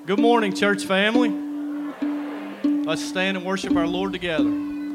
Good morning, church family. Let's stand and worship our Lord together.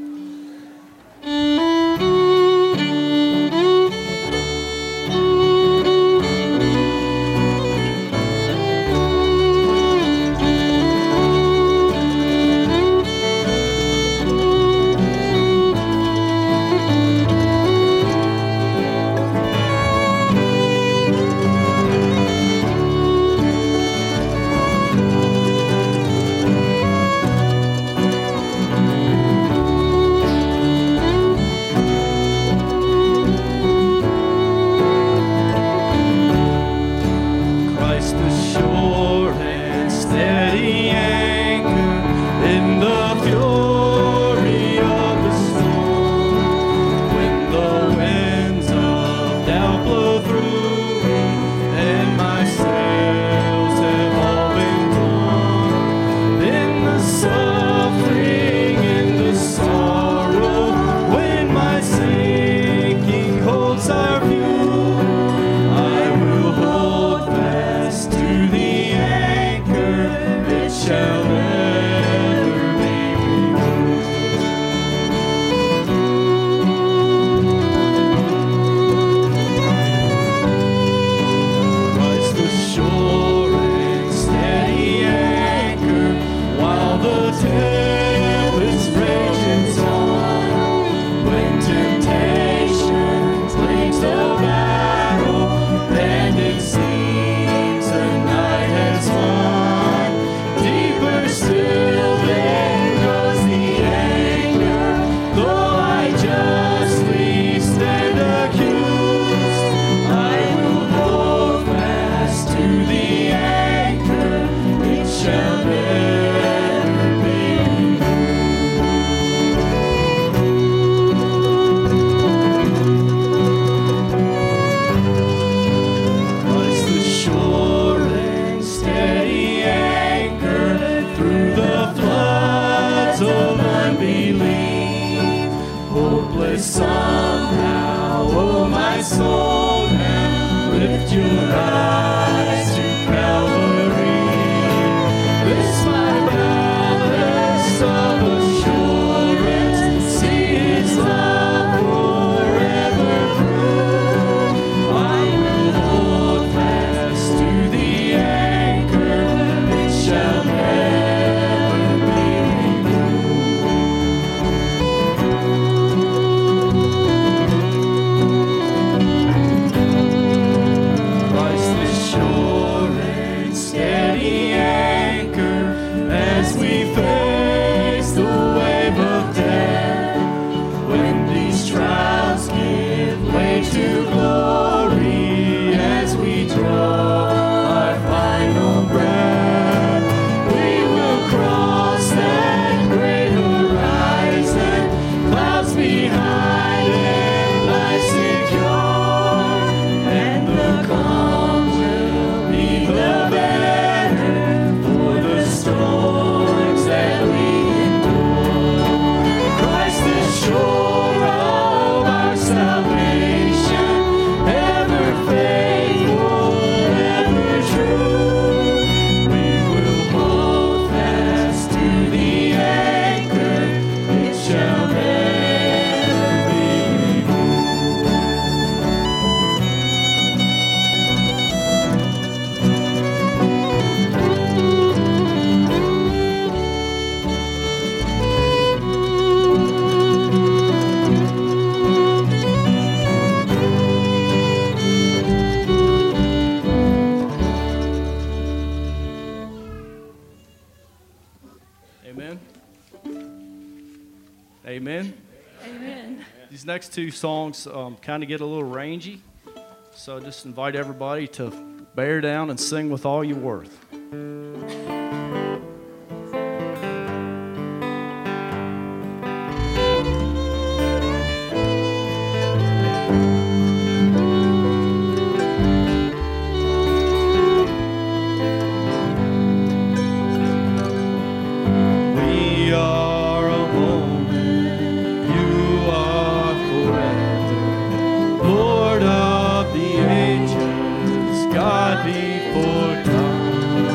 Next two songs kind of get a little rangy, so just invite everybody to bear down and sing with all you're worth. God before time.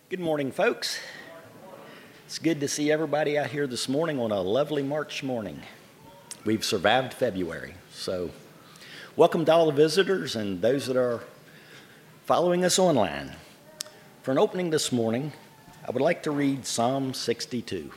Good morning, folks. It's good to see everybody out here this morning on a lovely March morning. We've survived February, so welcome to all the visitors and those that are following us online. For an opening this morning, I would like to read Psalm 62.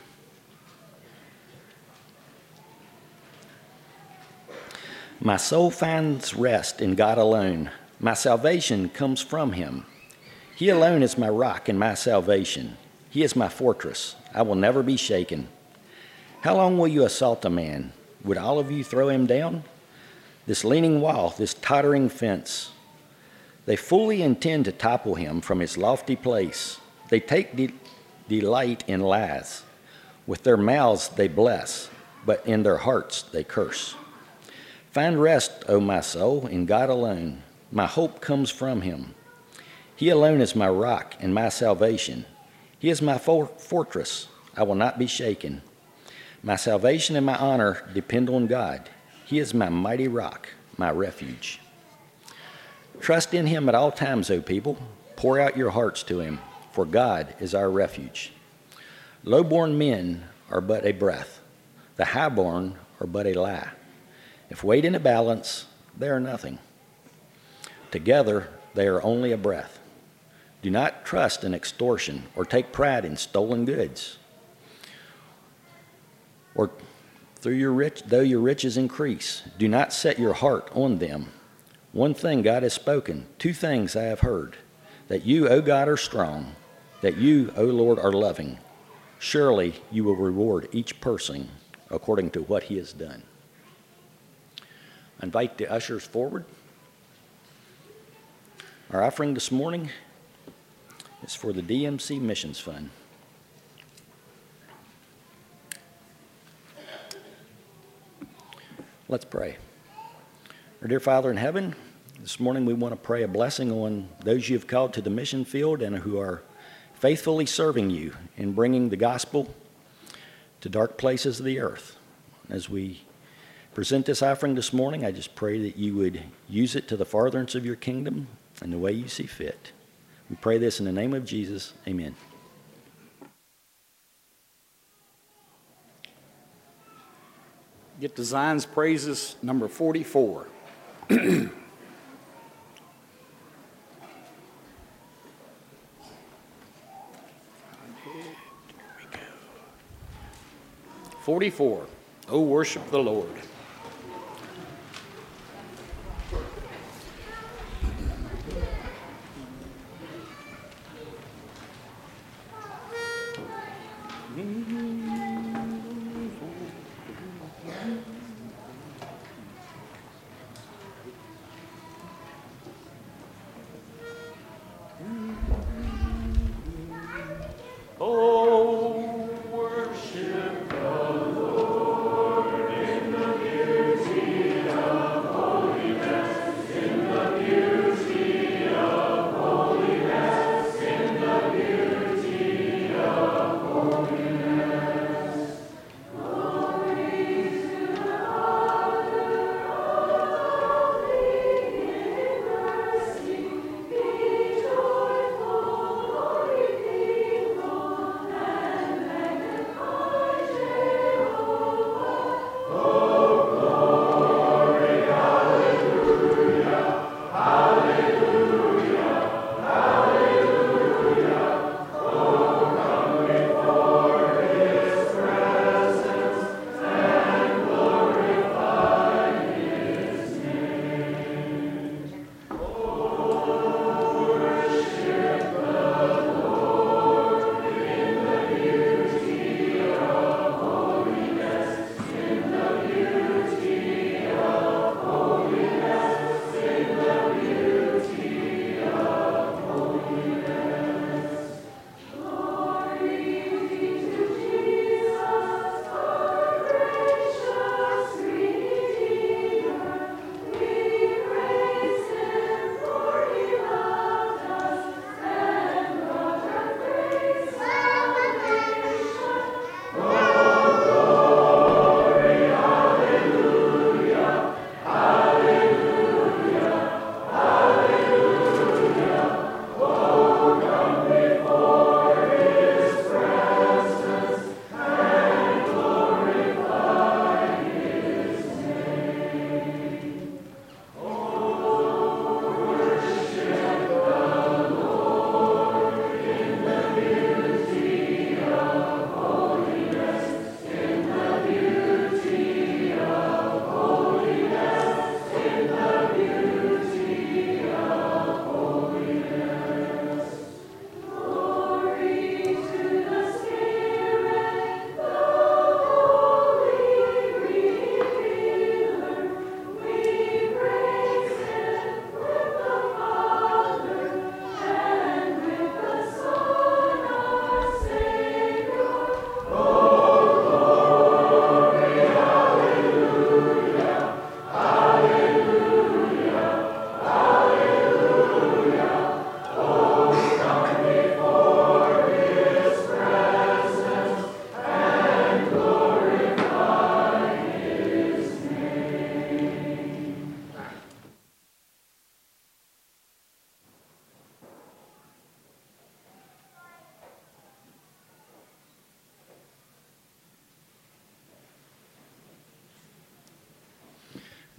My soul finds rest in God alone. My salvation comes from him. He alone is my rock and my salvation. He is my fortress. I will never be shaken. How long will you assault a man? Would all of you throw him down? This leaning wall, this tottering fence. They fully intend to topple him from his lofty place. They take delight in lies. With their mouths they bless, but in their hearts they curse. Find rest, O my soul, in God alone. My hope comes from him. He alone is my rock and my salvation. He is my fortress. I will not be shaken. My salvation and my honor depend on God. He is my mighty rock, my refuge. Trust in him at all times, O people. Pour out your hearts to him, for God is our refuge. Low-born men are but a breath. The high-born are but a lie. If weighed in a balance, they are nothing. Together, they are only a breath. Do not trust in extortion or take pride in stolen goods. Or though your riches increase, do not set your heart on them. One thing God has spoken, two things I have heard, that you, O God, are strong, that you, O Lord, are loving. Surely you will reward each person according to what he has done. I invite the ushers forward. Our offering this morning is for the DMC Missions Fund. Let's pray. Our dear Father in heaven, this morning we want to pray a blessing on those you have called to the mission field and who are faithfully serving you in bringing the gospel to dark places of the earth. As we present this offering this morning, I just pray that you would use it to the furtherance of your kingdom in the way you see fit. We pray this in the name of Jesus. Amen. Get to Zion's Praises, number 44. 44. Oh, worship the Lord.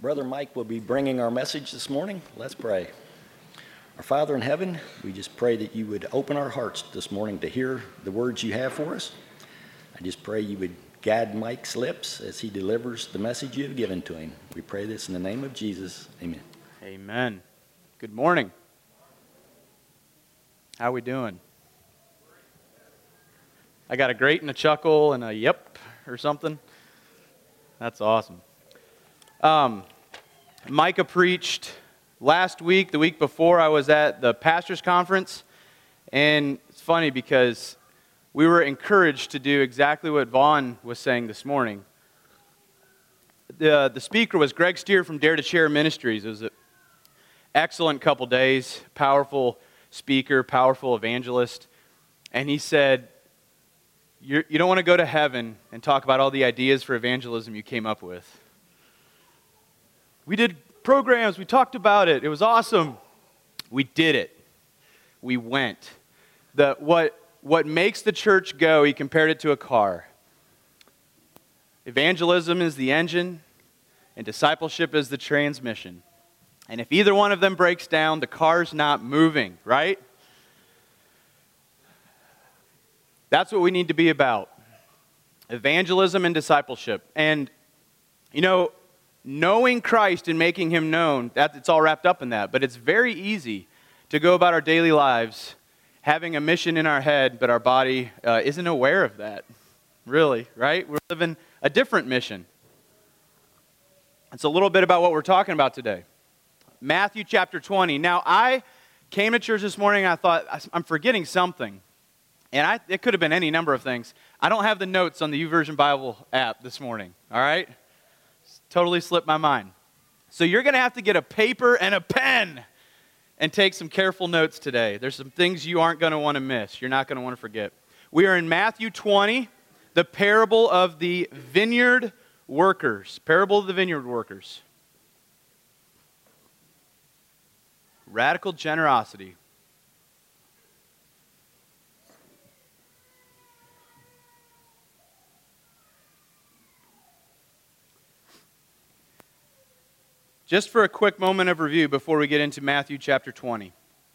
Brother Mike will be bringing our message this morning. Let's pray. Our Father in heaven, we just pray that you would open our hearts this morning to hear the words you have for us. I just pray you would guide Mike's lips as he delivers the message you have given to him. We pray this in the name of Jesus. Amen. Amen. Good morning. How we doing? I got a great and a chuckle and a yep or something. That's awesome. Micah preached last week. The week before, I was at the pastor's conference, and it's funny because we were encouraged to do exactly what Vaughn was saying this morning. The speaker was Greg Steer from Dare to Share Ministries. It was an excellent couple days, powerful speaker, powerful evangelist, and he said, you don't want to go to heaven and talk about all the ideas for evangelism you came up with. We did programs, we talked about it, it was awesome. We did it. We went. What makes the church go, he compared it to a car. Evangelism is the engine, and discipleship is the transmission. And if either one of them breaks down, the car's not moving, right? That's what we need to be about. Evangelism and discipleship. And, knowing Christ and making Him known, it's all wrapped up in that. But it's very easy to go about our daily lives having a mission in our head, but our body isn't aware of that, really, right? We're living a different mission. It's a little bit about what we're talking about today. Matthew chapter 20. Now, I came to church this morning and I thought, I'm forgetting something. And it could have been any number of things. I don't have the notes on the YouVersion Bible app this morning, all right? Totally slipped my mind. So you're going to have to get a paper and a pen and take some careful notes today. There's some things you aren't going to want to miss. You're not going to want to forget. We are in Matthew 20, the parable of the vineyard workers. Parable of the vineyard workers. Radical generosity. Just for a quick moment of review before we get into Matthew chapter 20.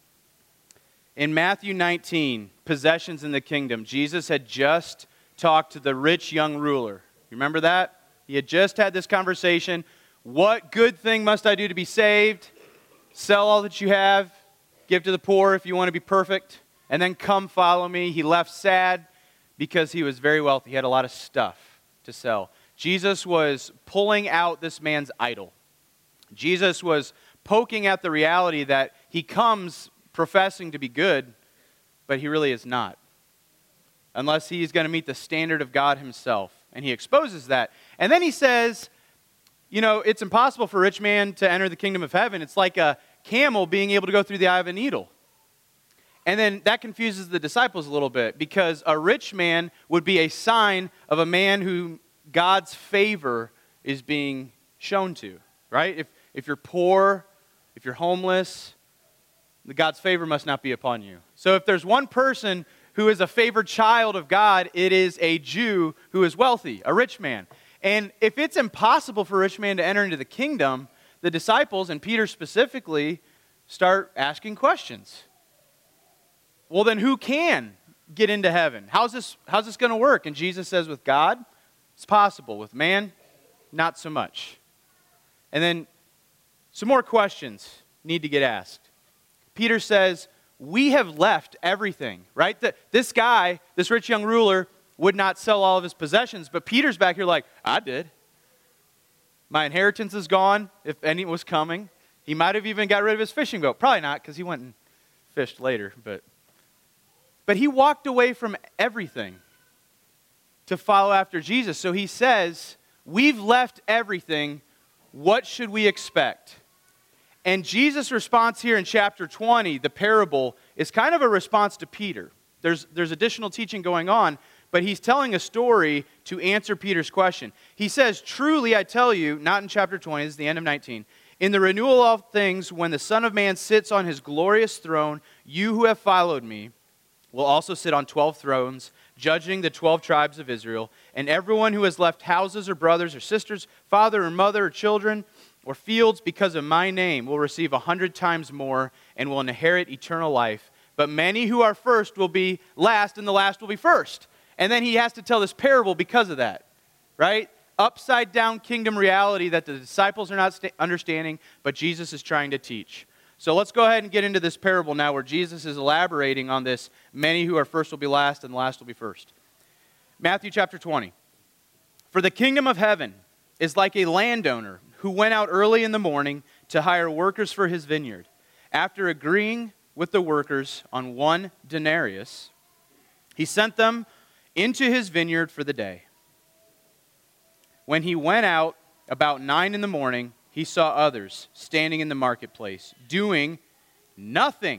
In Matthew 19, possessions in the kingdom, Jesus had just talked to the rich young ruler. You remember that? He had just had this conversation. What good thing must I do to be saved? Sell all that you have, give to the poor if you want to be perfect, and then come follow me. He left sad because he was very wealthy. He had a lot of stuff to sell. Jesus was pulling out this man's idol. Jesus was poking at the reality that he comes professing to be good, but he really is not. Unless he is going to meet the standard of God himself. And he exposes that. And then he says, it's impossible for a rich man to enter the kingdom of heaven. It's like a camel being able to go through the eye of a needle. And then that confuses the disciples a little bit, because a rich man would be a sign of a man who God's favor is being shown to, right? If you're poor, if you're homeless, God's favor must not be upon you. So if there's one person who is a favored child of God, it is a Jew who is wealthy, a rich man. And if it's impossible for a rich man to enter into the kingdom, the disciples, and Peter specifically, start asking questions. Well, then who can get into heaven? How's this going to work? And Jesus says, with God, it's possible. With man, not so much. And then some more questions need to get asked. Peter says, we have left everything, right? This guy, this rich young ruler, would not sell all of his possessions, but Peter's back here like, I did. My inheritance is gone, if any was coming. He might have even got rid of his fishing boat. Probably not, because he went and fished later. But he walked away from everything to follow after Jesus. So he says, we've left everything. What should we expect? And Jesus' response here in chapter 20, the parable, is kind of a response to Peter. There's additional teaching going on, but he's telling a story to answer Peter's question. He says, truly I tell you, not in chapter 20, this is the end of 19, in the renewal of things, when the Son of Man sits on his glorious throne, you who have followed me will also sit on 12 thrones, judging the 12 tribes of Israel, and everyone who has left houses or brothers or sisters, father or mother or children, or fields because of my name will receive 100 times more and will inherit eternal life. But many who are first will be last, and the last will be first. And then he has to tell this parable because of that, right? Upside down kingdom reality that the disciples are not understanding, but Jesus is trying to teach. So let's go ahead and get into this parable now where Jesus is elaborating on this. Many who are first will be last, and the last will be first. Matthew chapter 20. For the kingdom of heaven is like a landowner who went out early in the morning to hire workers for his vineyard. After agreeing with the workers on 1 denarius, he sent them into his vineyard for the day. When he went out about 9 in the morning, he saw others standing in the marketplace, doing nothing.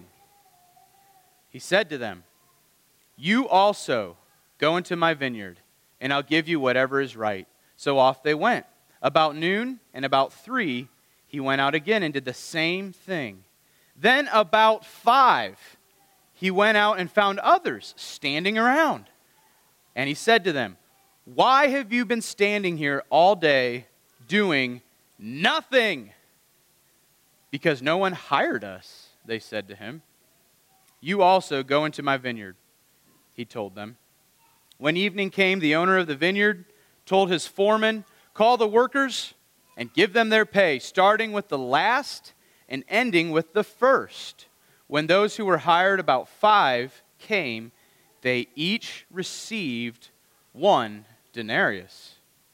He said to them, "You also go into my vineyard, and I'll give you whatever is right." So off they went. About noon and about 3, he went out again and did the same thing. Then about 5, he went out and found others standing around. And he said to them, "Why have you been standing here all day doing nothing?" "Because no one hired us," they said to him. "You also go into my vineyard," he told them. When evening came, the owner of the vineyard told his foreman, "Call the workers and give them their pay, starting with the last and ending with the first." When those who were hired, about 5, came, they each received 1 denarius.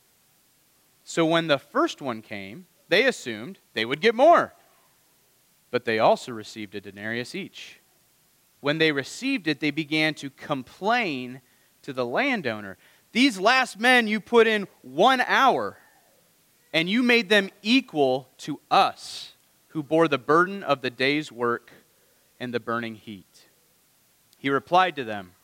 So when the first one came, they assumed they would get more. But they also received a denarius each. When they received it, they began to complain to the landowner, "These last men you put in 1 hour, and you made them equal to us, who bore the burden of the day's work and the burning heat." He replied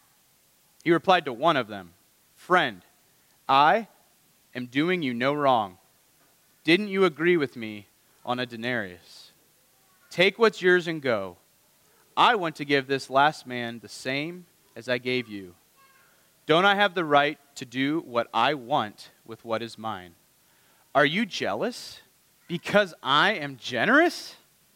to one of them, "Friend, I am doing you no wrong. Didn't you agree with me on a denarius? Take what's yours and go. I want to give this last man the same as I gave you. Don't I have the right to do what I want with what is mine? Are you jealous because I am generous?"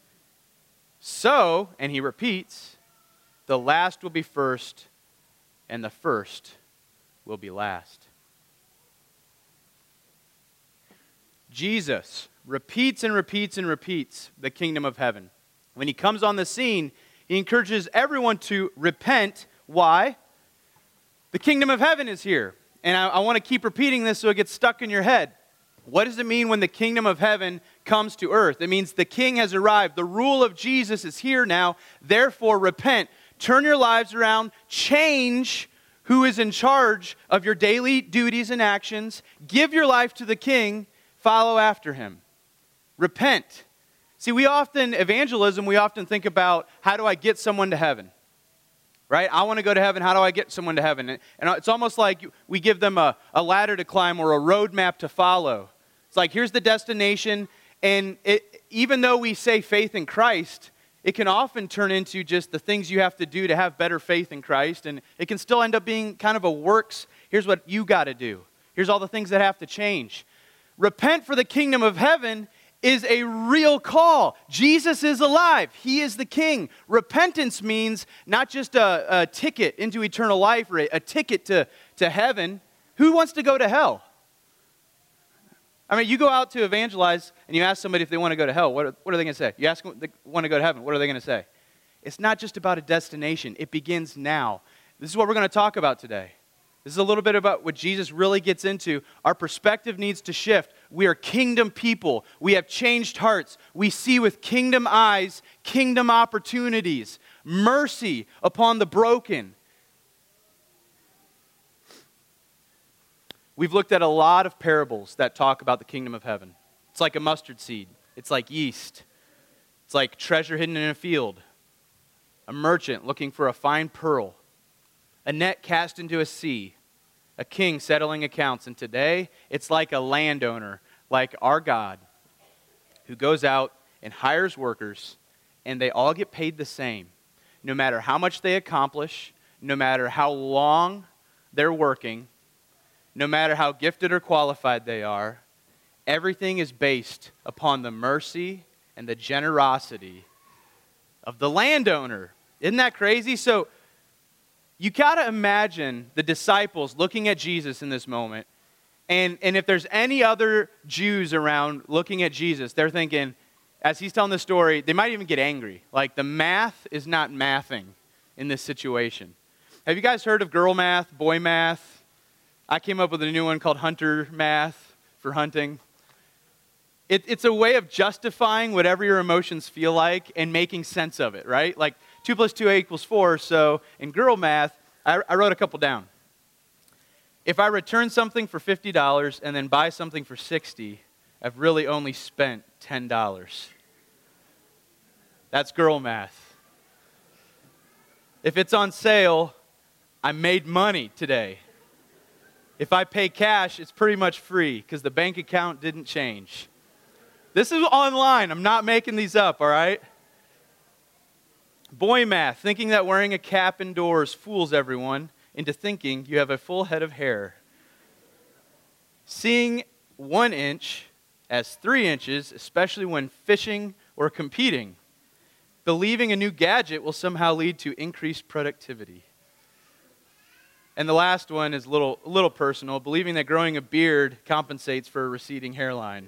So, and he repeats, "the last will be first, and the first will be last." Jesus repeats and repeats and repeats the kingdom of heaven. When he comes on the scene, he encourages everyone to repent. Why? The kingdom of heaven is here. And I want to keep repeating this so it gets stuck in your head. What does it mean when the kingdom of heaven comes to earth? It means the king has arrived. The rule of Jesus is here now. Therefore, repent. Turn your lives around. Change who is in charge of your daily duties and actions. Give your life to the king. Follow after him. Repent. See, we often think about, how do I get someone to heaven? Right? I want to go to heaven. How do I get someone to heaven? And it's almost like we give them a ladder to climb or a roadmap to follow. It's like, here's the destination. And even though we say faith in Christ, it can often turn into just the things you have to do to have better faith in Christ. And it can still end up being kind of a works. Here's what you got to do. Here's all the things that have to change. Repent, for the kingdom of heaven is a real call. Jesus is alive. He is the king. Repentance means not just a ticket into eternal life or a ticket to heaven. Who wants to go to hell? I mean, you go out to evangelize and you ask somebody if they want to go to hell. What are they going to say? You ask them if they want to go to heaven. What are they going to say? It's not just about a destination. It begins now. This is what we're going to talk about today. This is a little bit about what Jesus really gets into. Our perspective needs to shift. We are kingdom people. We have changed hearts. We see with kingdom eyes, kingdom opportunities, mercy upon the broken. We've looked at a lot of parables that talk about the kingdom of heaven. It's like a mustard seed. It's like yeast. It's like treasure hidden in a field. A merchant looking for a fine pearl. A net cast into a sea, a king settling accounts. And today, it's like a landowner, like our God, who goes out and hires workers, and they all get paid the same. No matter how much they accomplish, no matter how long they're working, no matter how gifted or qualified they are, Everything is based upon the mercy and the generosity of the landowner. Isn't that crazy? So you got to imagine the disciples looking at Jesus in this moment. And if there's any other Jews around looking at Jesus, they're thinking, as he's telling the story, they might even get angry. Like, the math is not mathing in this situation. Have you guys heard of girl math, boy math? I came up with a new one called hunter math for hunting. It's a way of justifying whatever your emotions feel like and making sense of it, right? Like 2 + 2 = 4. So in girl math, I wrote a couple down. If I return something for $50 and then buy something for $60, I've really only spent $10. That's girl math. If it's on sale, I made money today. If I pay cash, it's pretty much free because the bank account didn't change. This is online. I'm not making these up, all right? Boy math, thinking that wearing a cap indoors fools everyone into thinking you have a full head of hair. Seeing 1 inch as 3 inches, especially when fishing or competing. Believing a new gadget will somehow lead to increased productivity. And the last one is a little personal, believing that growing a beard compensates for a receding hairline.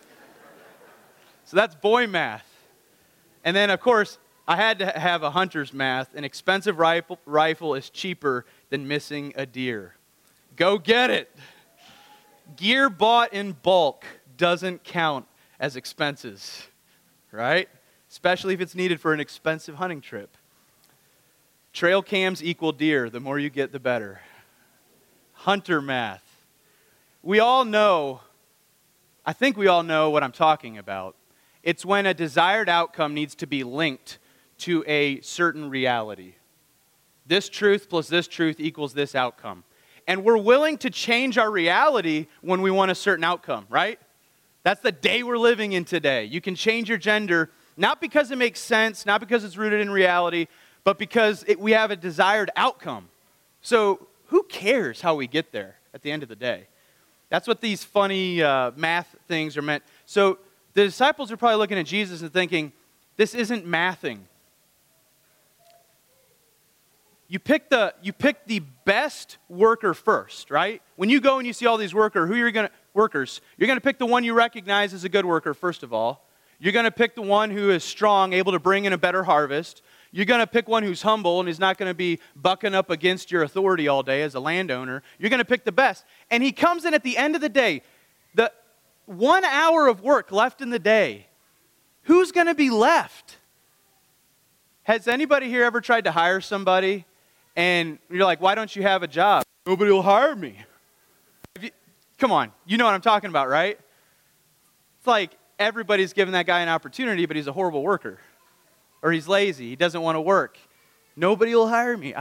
So that's boy math. And then, of course, I had to have a hunter's math. An expensive rifle is cheaper than missing a deer. Go get it. Gear bought in bulk doesn't count as expenses, right? Especially if it's needed for an expensive hunting trip. Trail cams equal deer. The more you get, the better. Hunter math. I think we all know what I'm talking about. It's when a desired outcome needs to be linked to a certain reality. This truth plus this truth equals this outcome. And we're willing to change our reality when we want a certain outcome, right? That's the day we're living in today. You can change your gender, not because it makes sense, not because it's rooted in reality, but because we have a desired outcome. So who cares how we get there at the end of the day? That's what these funny math things are meant. So the disciples are probably looking at Jesus and thinking, this isn't mathing. You pick the best worker first, right? When you go and you see all these workers, you're going to pick the one you recognize as a good worker, first of all. You're going to pick the one who is strong, able to bring in a better harvest. You're going to pick one who's humble and is not going to be bucking up against your authority all day as a landowner. You're going to pick the best. And he comes in at the end of the day, the 1 hour of work left in the day. Who's going to be left? Has anybody here ever tried to hire somebody and you're like, why don't you have a job? Nobody will hire me. Come on, you know what I'm talking about, right? It's like everybody's giving that guy an opportunity, but he's a horrible worker. Or he's lazy, he doesn't want to work. Nobody will hire me.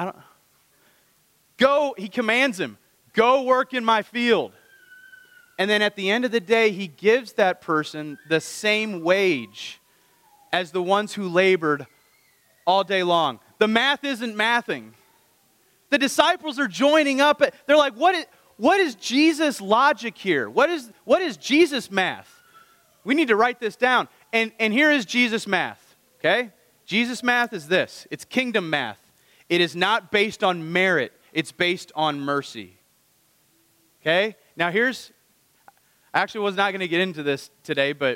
He commands him, go work in my field. And then at the end of the day, he gives that person the same wage as the ones who labored all day long. The math isn't mathing. The disciples are joining up. They're like, what is Jesus' logic here? What is Jesus' math? We need to write this down. And here is Jesus' math, okay? Jesus' math is this. It's kingdom math. It is not based on merit. It's based on mercy. Okay? Now I actually was not going to get into this today, but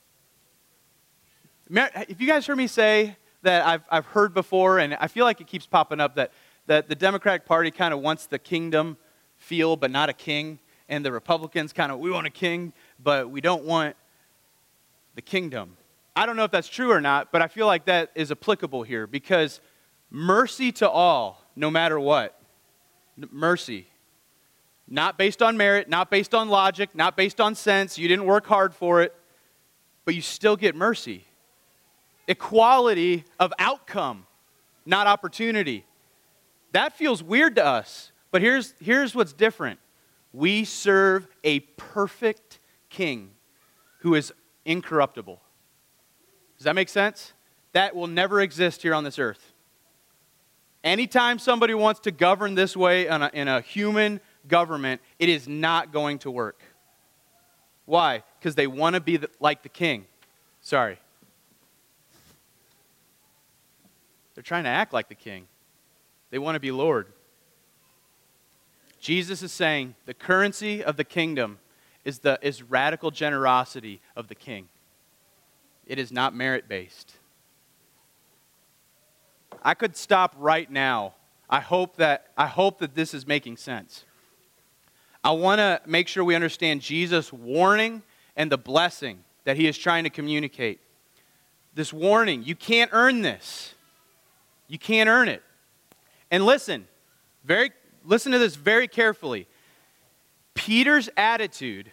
if you guys heard me say that I've heard before, and I feel like it keeps popping up, that the Democratic Party kind of wants the kingdom feel, but not a king, and the Republicans kind of, we want a king, but we don't want the kingdom. I don't know if that's true or not, but I feel like that is applicable here, because mercy to all, no matter what. Mercy. Not based on merit, not based on logic, not based on sense. You didn't work hard for it, but you still get mercy. Equality of outcome, not opportunity. That feels weird to us, but here's what's different. We serve a perfect king who is incorruptible. Does that make sense? That will never exist here on this earth. Anytime somebody wants to govern this way in a human government, it is not going to work. Why? Because they want to be like the king. Sorry. They're trying to act like the king. They want to be Lord. Jesus is saying the currency of the kingdom is radical generosity of the king. It is not merit-based. I could stop right now. I hope that this is making sense. I want to make sure we understand Jesus' warning and the blessing that he is trying to communicate. This warning, you can't earn this. You can't earn it. And listen to this very carefully. Peter's attitude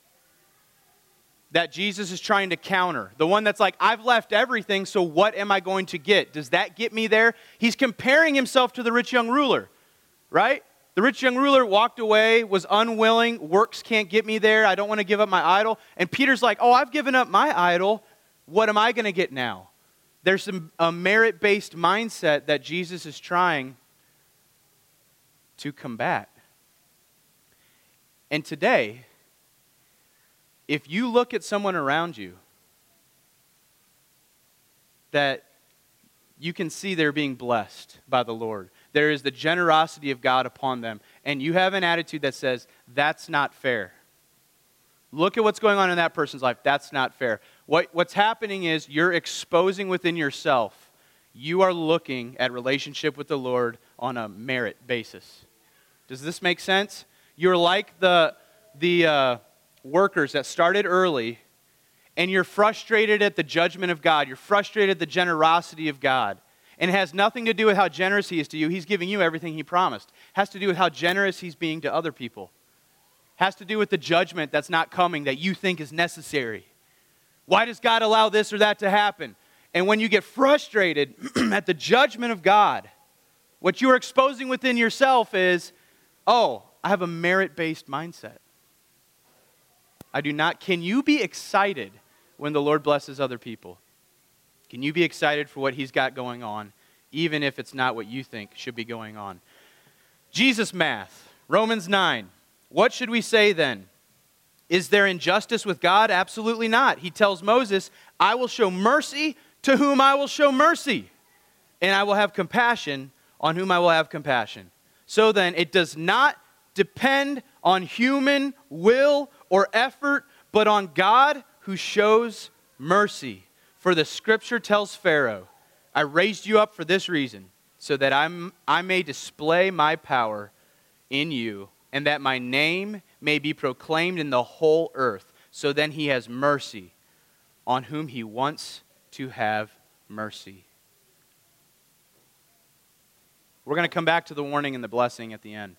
that Jesus is trying to counter, the one that's like, I've left everything, so what am I going to get? Does that get me there? He's comparing himself to the rich young ruler, right? The rich young ruler walked away, was unwilling, works can't get me there, I don't want to give up my idol. And Peter's like, oh, I've given up my idol, what am I going to get now? There's a merit-based mindset that Jesus is trying to combat. And today, if you look at someone around you that you can see they're being blessed by the Lord, there is the generosity of God upon them, and you have an attitude that says, that's not fair. Look at what's going on in that person's life. That's not fair. What's happening is you're exposing within yourself. You are looking at relationship with the Lord on a merit basis. Does this make sense? You're like the workers that started early, and you're frustrated at the judgment of God. You're frustrated at the generosity of God. And it has nothing to do with how generous he is to you. He's giving you everything he promised. It has to do with how generous he's being to other people. It has to do with the judgment that's not coming that you think is necessary. Why does God allow this or that to happen? And when you get frustrated at the judgment of God, what you are exposing within yourself is, oh, I have a merit-based mindset. I do not. Can you be excited when the Lord blesses other people? Can you be excited for what he's got going on, even if it's not what you think should be going on? Jesus math, Romans 9. What should we say then? Is there injustice with God? Absolutely not. He tells Moses, I will show mercy to whom I will show mercy, and I will have compassion on whom I will have compassion. So then, it does not depend on human will or effort, but on God who shows mercy. For the scripture tells Pharaoh, I raised you up for this reason, so that I may display my power in you, and that my name may be proclaimed in the whole earth. So then he has mercy on whom he wants to have mercy. We're going to come back to the warning and the blessing at the end.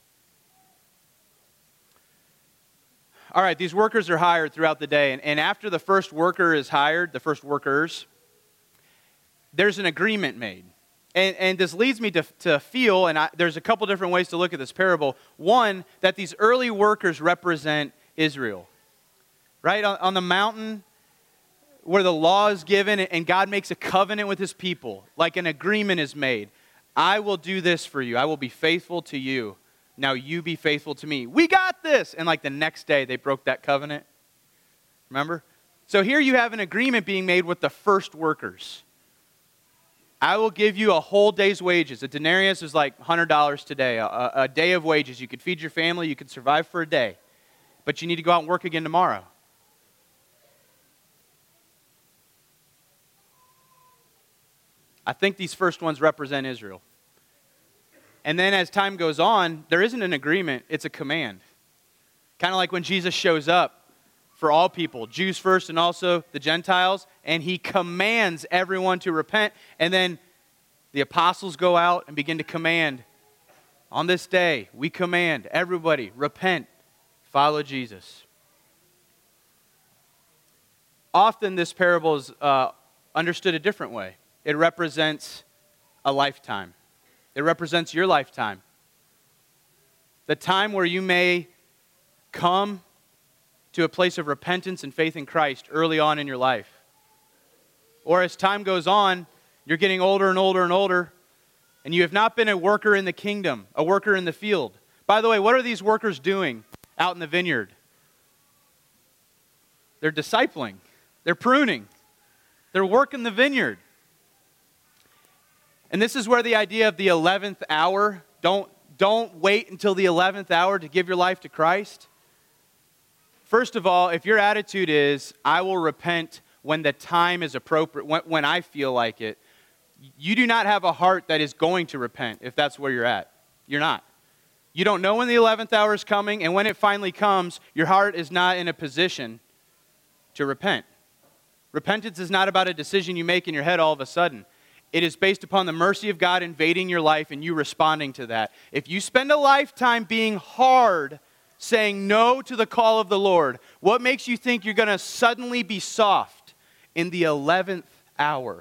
All right, these workers are hired throughout the day. And after the first worker is hired, the first workers, there's an agreement made. And this leads me to feel, and there's a couple different ways to look at this parable. One, that these early workers represent Israel. Right? On the mountain where the law is given and God makes a covenant with his people, like an agreement is made. I will do this for you. I will be faithful to you. Now you be faithful to me. We got this. And like the next day, they broke that covenant. Remember? So here you have an agreement being made with the first workers. I will give you a whole day's wages. A denarius is like $100 today. A day of wages. You could feed your family. You could survive for a day. But you need to go out and work again tomorrow. I think these first ones represent Israel. And then as time goes on, there isn't an agreement, it's a command. Kind of like when Jesus shows up for all people, Jews first and also the Gentiles, and he commands everyone to repent. And then the apostles go out and begin to command, on this day, we command everybody, repent, follow Jesus. Often this parable is understood a different way. It represents a lifetime. It represents your lifetime. The time where you may come to a place of repentance and faith in Christ early on in your life. Or as time goes on, you're getting older and older and older, and you have not been a worker in the kingdom, a worker in the field. By the way, what are these workers doing out in the vineyard? They're discipling. They're pruning. They're working the vineyard. And this is where the idea of the 11th hour, don't wait until the 11th hour to give your life to Christ. First of all, if your attitude is, I will repent when the time is appropriate, when I feel like it, you do not have a heart that is going to repent if that's where you're at. You're not. You don't know when the 11th hour is coming, and when it finally comes, your heart is not in a position to repent. Repentance is not about a decision you make in your head all of a sudden. It is based upon the mercy of God invading your life and you responding to that. If you spend a lifetime being hard, saying no to the call of the Lord, what makes you think you're going to suddenly be soft in the 11th hour?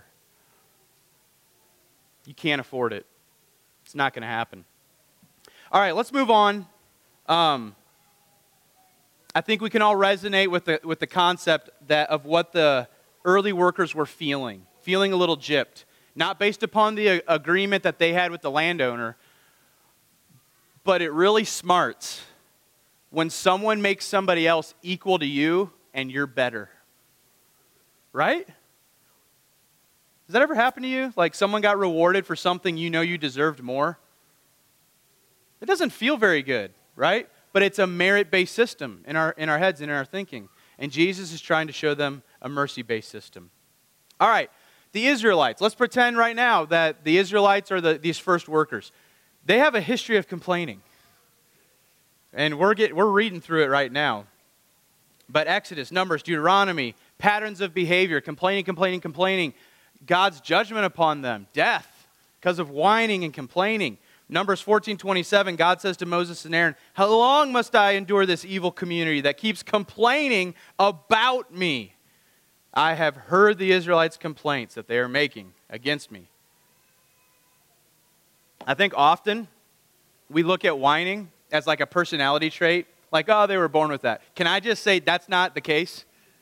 You can't afford it. It's not going to happen. All right, let's move on. I think we can all resonate with the concept of what the early workers were feeling a little gypped. Not based upon the agreement that they had with the landowner, but it really smarts when someone makes somebody else equal to you and you're better. Right? Does that ever happen to you? Like someone got rewarded for something you know you deserved more? It doesn't feel very good, right? But it's a merit-based system in our heads and in our thinking. And Jesus is trying to show them a mercy-based system. All right, the Israelites. Let's pretend right now that the Israelites are these first workers. They have a history of complaining. And we're reading through it right now. But Exodus, Numbers, Deuteronomy, patterns of behavior, complaining. God's judgment upon them, death, because of whining and complaining. Numbers 14:27, God says to Moses and Aaron, how long must I endure this evil community that keeps complaining about me? I have heard the Israelites' complaints that they are making against me. I think often we look at whining as like a personality trait, like, oh, they were born with that. Can I just say that's not the case?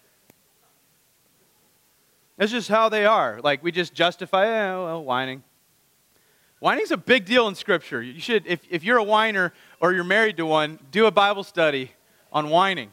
That's just how they are. Like, we just justify, whining. Whining's a big deal in Scripture. You should, if you're a whiner or you're married to one, do a Bible study on whining.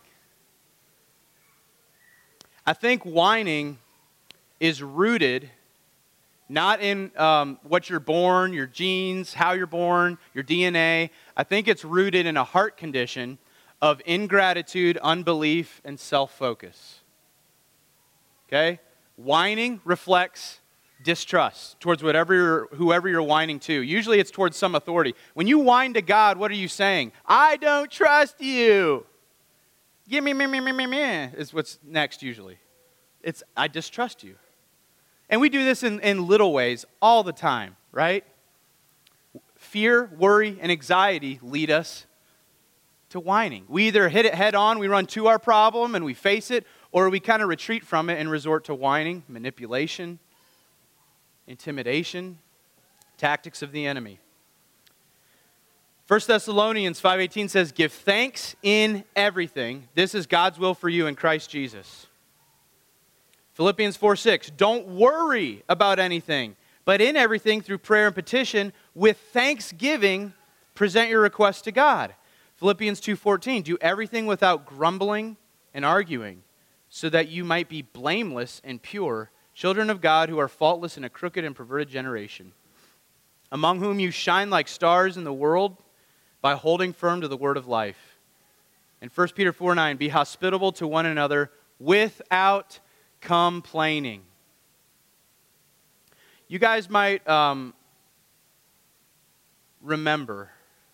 I think whining is rooted not in what you're born, your genes, how you're born, your DNA. I think it's rooted in a heart condition of ingratitude, unbelief, and self-focus. Okay? Whining reflects distrust towards whoever you're whining to. Usually it's towards some authority. When you whine to God, what are you saying? I don't trust you. Give me, is what's next usually. It's, I distrust you. And we do this in little ways all the time, right? Fear, worry, and anxiety lead us to whining. We either hit it head on, we run to our problem and we face it, or we kind of retreat from it and resort to whining, manipulation, intimidation, tactics of the enemy. 1 Thessalonians 5:18 says, give thanks in everything. This is God's will for you in Christ Jesus. Philippians 4:6, don't worry about anything, but in everything through prayer and petition, with thanksgiving, present your requests to God. Philippians 2:14, do everything without grumbling and arguing, so that you might be blameless and pure, children of God who are faultless in a crooked and perverted generation, among whom you shine like stars in the world by holding firm to the word of life. And 1 Peter 4:9, be hospitable to one another without complaining. You guys might remember,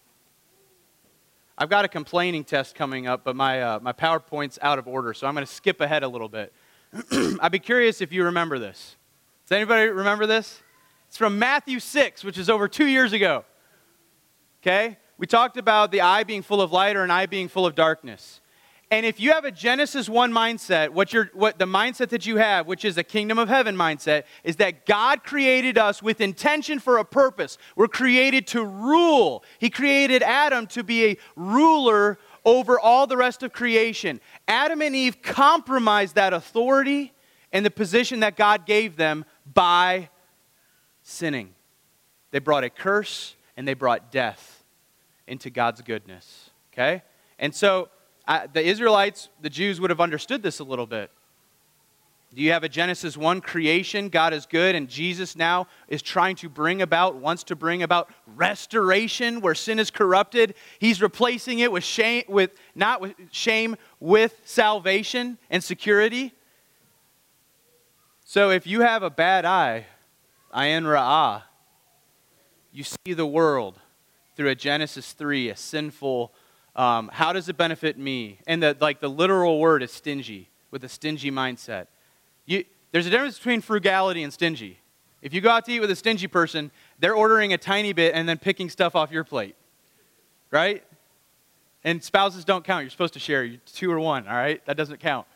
I've got a complaining test coming up, but my PowerPoint's out of order, so I'm going to skip ahead a little bit. I'd be curious if you remember this. Does anybody remember this? It's from Matthew 6, which is over 2 years ago. Okay? We talked about the eye being full of light or an eye being full of darkness. And if you have a Genesis 1 mindset, what the mindset that you have, which is a kingdom of heaven mindset, is that God created us with intention for a purpose. We're created to rule. He created Adam to be a ruler over all the rest of creation. Adam and Eve compromised that authority and the position that God gave them by sinning. They brought a curse and they brought death into God's goodness. Okay? And so The Israelites, the Jews, would have understood this a little bit. Do you have a Genesis 1 creation? God is good, and Jesus now is wants to bring about restoration where sin is corrupted. He's replacing it with not with shame, with salvation and security. So if you have a bad eye, ayin ra'ah, you see the world through a Genesis 3, a sinful, how does it benefit me? And the literal word is stingy, with a stingy mindset. There's a difference between frugality and stingy. If you go out to eat with a stingy person, they're ordering a tiny bit and then picking stuff off your plate, right? And spouses don't count. You're supposed to share. You're 2 or 1, all right? That doesn't count.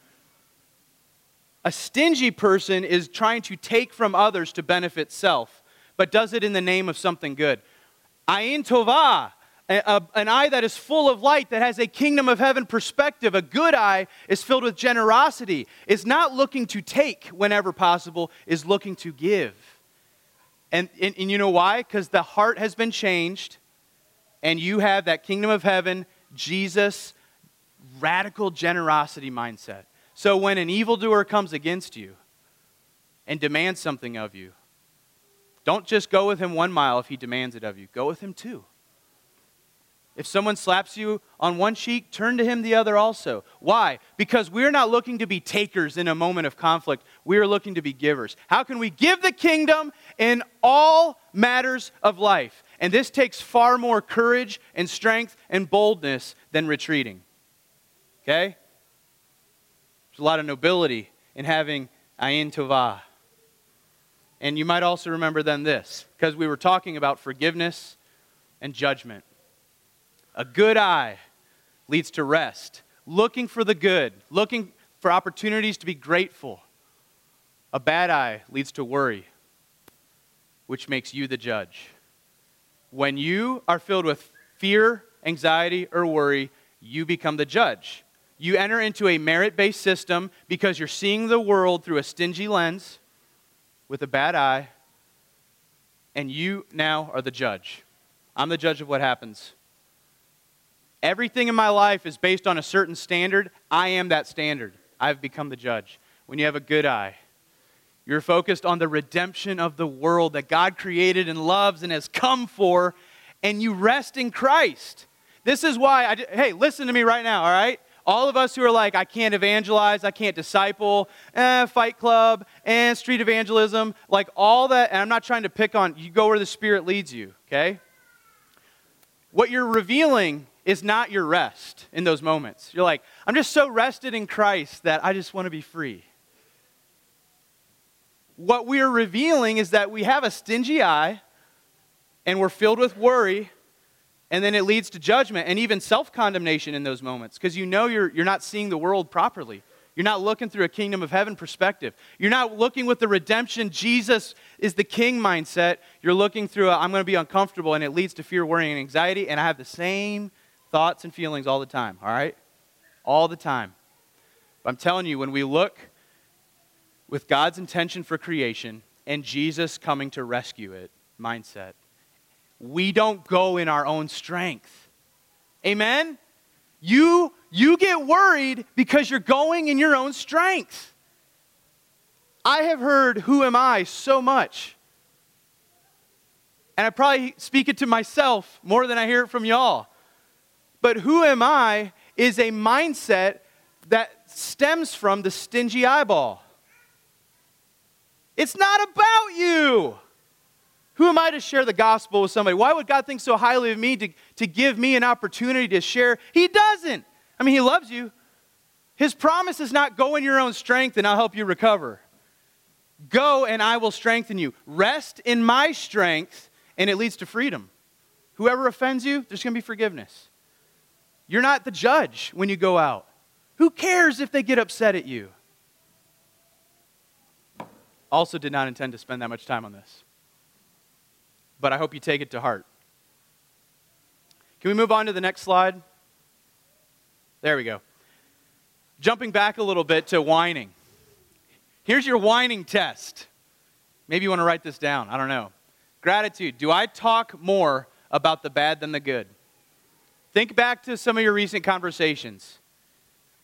A stingy person is trying to take from others to benefit self, but does it in the name of something good. Ayin tovah, an eye that is full of light, that has a kingdom of heaven perspective. A good eye is filled with generosity, is not looking to take whenever possible, is looking to give. And you know why? Because the heart has been changed, and you have that kingdom of heaven, Jesus, radical generosity mindset. So when an evildoer comes against you and demands something of you, don't just go with him 1 mile if he demands it of you. Go with him 2. If someone slaps you on one cheek, turn to him the other also. Why? Because we're not looking to be takers in a moment of conflict. We are looking to be givers. How can we give the kingdom in all matters of life? And this takes far more courage and strength and boldness than retreating. Okay? There's a lot of nobility in having ayin tovah. And you might also remember then this, because we were talking about forgiveness and judgment. A good eye leads to rest, looking for the good, looking for opportunities to be grateful. A bad eye leads to worry, which makes you the judge. When you are filled with fear, anxiety, or worry, you become the judge. You enter into a merit-based system because you're seeing the world through a stingy lens with a bad eye, and you now are the judge. I'm the judge of what happens. Everything in my life is based on a certain standard. I am that standard. I've become the judge. When you have a good eye, you're focused on the redemption of the world that God created and loves and has come for, and you rest in Christ. This is why, hey, listen to me right now, all right? All of us who are like, I can't evangelize, I can't disciple, Fight Club, and street evangelism, like all that, and I'm not trying to pick on, you go where the Spirit leads you, okay? What you're revealing is not your rest in those moments. You're like, I'm just so rested in Christ that I just want to be free. What we're revealing is that we have a stingy eye, and we're filled with worry, and then it leads to judgment and even self-condemnation in those moments because you know you're not seeing the world properly. You're not looking through a kingdom of heaven perspective. You're not looking with the redemption, Jesus is the king mindset. You're looking through I'm going to be uncomfortable, and it leads to fear, worry, and anxiety, and I have the same thoughts and feelings all the time, all right? All the time. But I'm telling you, when we look with God's intention for creation and Jesus coming to rescue it mindset, we don't go in our own strength. Amen? You get worried because you're going in your own strength. I have heard "who am I" so much. And I probably speak it to myself more than I hear it from y'all. But "who am I" is a mindset that stems from the stingy eyeball. It's not about you. Who am I to share the gospel with somebody? Why would God think so highly of me to give me an opportunity to share? He doesn't. I mean, He loves you. His promise is not go in your own strength and I'll help you recover. Go and I will strengthen you. Rest in my strength and it leads to freedom. Whoever offends you, there's going to be forgiveness. You're not the judge when you go out. Who cares if they get upset at you? Also did not intend to spend that much time on this. But I hope you take it to heart. Can we move on to the next slide? There we go. Jumping back a little bit to whining. Here's your whining test. Maybe you want to write this down. I don't know. Gratitude. Do I talk more about the bad than the good? Think back to some of your recent conversations.